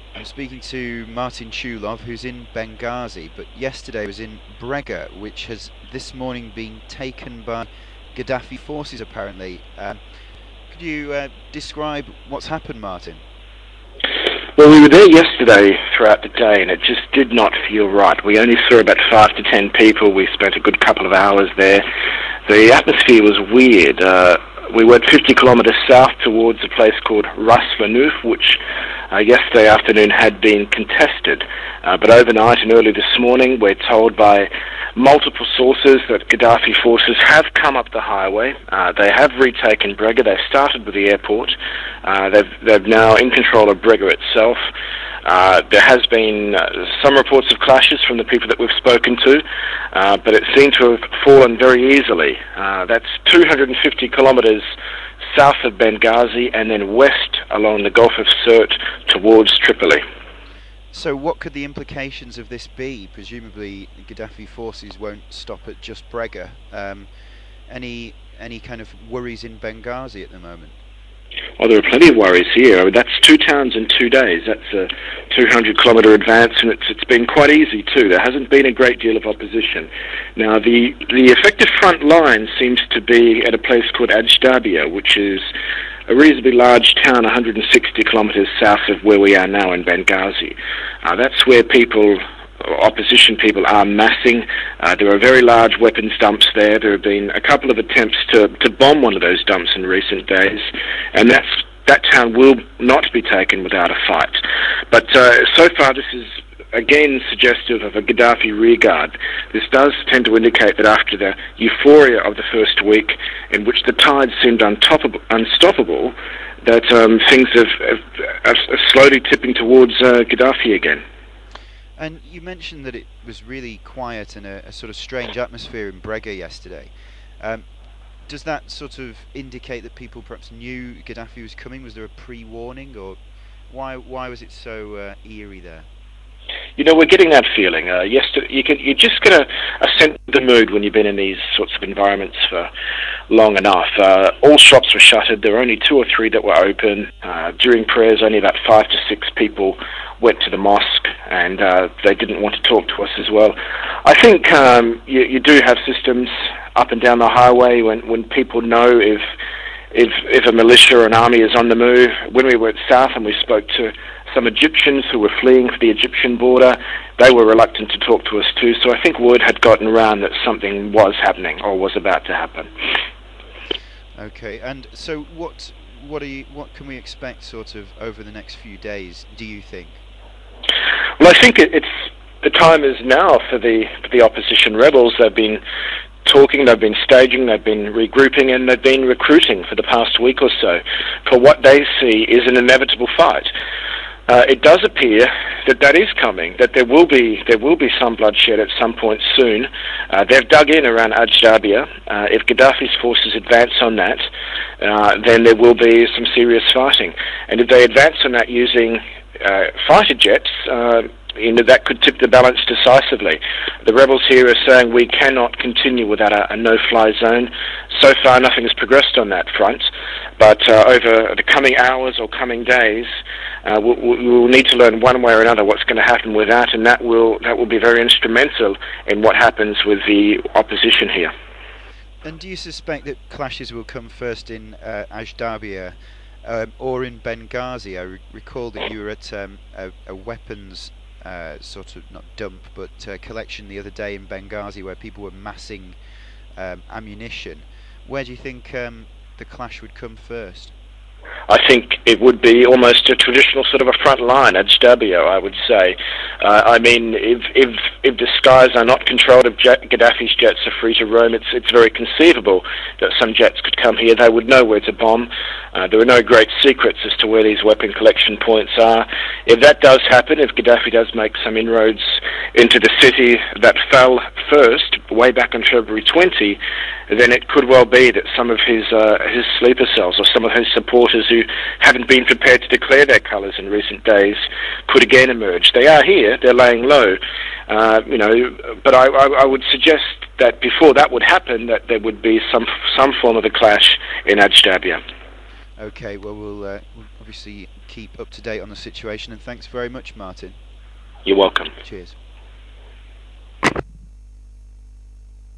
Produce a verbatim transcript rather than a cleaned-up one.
I'm speaking to Martin Chulov, who's in Benghazi, but yesterday was in Brega, which has this morning been taken by Gaddafi forces, apparently. Um, could you uh, describe what's happened, Martin? Well, we were there yesterday throughout the day, and it just did not feel right. We only saw about five to ten people. We spent a good couple of hours there. The atmosphere was weird. Uh, we went fifty kilometres south towards a place called Ras Lanuf, which uh, yesterday afternoon had been contested. Uh, but overnight and early this morning, we're told by multiple sources that Gaddafi forces have come up the highway. Uh, they have retaken Brega. They've started with the airport. Uh, they've, they're now in control of Brega itself. Uh, there has been uh, some reports of clashes from the people that we've spoken to, uh, but it seemed to have fallen very easily. Uh, that's two hundred fifty kilometres south of Benghazi and then west along the Gulf of Sirte towards Tripoli. So what could the implications of this be? Presumably Gaddafi forces won't stop at just Brega. Um, any any kind of worries in Benghazi at the moment? Well, there are plenty of worries here. I mean, that's two towns in two days. That's a two hundred kilometre advance, and it's it's been quite easy too. There hasn't been a great deal of opposition. Now, the the effective front line seems to be at a place called Ajdabia, which is a reasonably large town, one hundred sixty kilometres south of where we are now in Benghazi. Uh, that's where people, opposition people, are massing. Uh, there are very large weapons dumps there. There have been a couple of attempts to, to bomb one of those dumps in recent days, and that's that town will not be taken without a fight. But uh, so far this is again suggestive of a Gaddafi rearguard. This does tend to indicate that after the euphoria of the first week, in which the tide seemed unstoppable, unstoppable that um, things have, have, are slowly tipping towards uh, Gaddafi again. And you mentioned that it was really quiet and a, a sort of strange atmosphere in Brega yesterday. Um, does that sort of indicate that people perhaps knew Gaddafi was coming? Was there a pre-warning, or why why was it so uh, eerie there? You know, we're getting that feeling. Uh, yesterday, you can you just get a, a sense of the mood when you've been in these sorts of environments for long enough. Uh, all shops were shuttered. There were only two or three that were open. Uh, during prayers, only about five to six people went to the mosque, and uh, they didn't want to talk to us as well. I think um, you, you do have systems up and down the highway when, when people know if if if a militia or an army is on the move. When we were south and we spoke to some Egyptians who were fleeing for the Egyptian border, they were reluctant to talk to us too. So I think word had gotten around that something was happening or was about to happen. Okay, and so what what are you, what can we expect sort of over the next few days, do you think? Well, I think it, it's the time is now for the for the opposition rebels. They've been talking, they've been staging, they've been regrouping, and they've been recruiting for the past week or so for what they see is an inevitable fight. Uh, it does appear that that is coming, that there will be there will be some bloodshed at some point soon. Uh, they've dug in around Ajdabia. Uh, if Gaddafi's forces advance on that, uh, then there will be some serious fighting. And if they advance on that using uh, fighter jets, uh, you know, that could tip the balance decisively. The rebels here are saying we cannot continue without a, a no-fly zone. So far, nothing has progressed on that front, but uh, over the coming hours or coming days, uh, we'll, we'll need to learn one way or another what's going to happen with that, and that will that will be very instrumental in what happens with the opposition here. And do you suspect that clashes will come first in uh, Ajdabia um, or in Benghazi? I re- recall that you were at um, a, a weapons Uh, sort of not dump but uh, collection the other day in Benghazi where people were massing um, ammunition. Where do you think um, the clash would come first? I think it would be almost a traditional sort of a front line, Ajdabia, I would say. Uh, I mean, if if if the skies are not controlled, if jet, Gaddafi's jets are free to roam, it's it's very conceivable that some jets could come here. They would know where to bomb. Uh, there are no great secrets as to where these weapon collection points are. If that does happen, if Gaddafi does make some inroads into the city that fell first, way back on February twentieth, then it could well be that some of his uh, his sleeper cells or some of his supporters who haven't been prepared to declare their colours in recent days could again emerge. They are here, they're laying low, uh, you know, but I, I, I would suggest that before that would happen, that there would be some some form of a clash in Ajdabia. Okay, well, we'll, uh, we'll obviously keep up to date on the situation. And thanks very much, Martin. You're welcome. Cheers.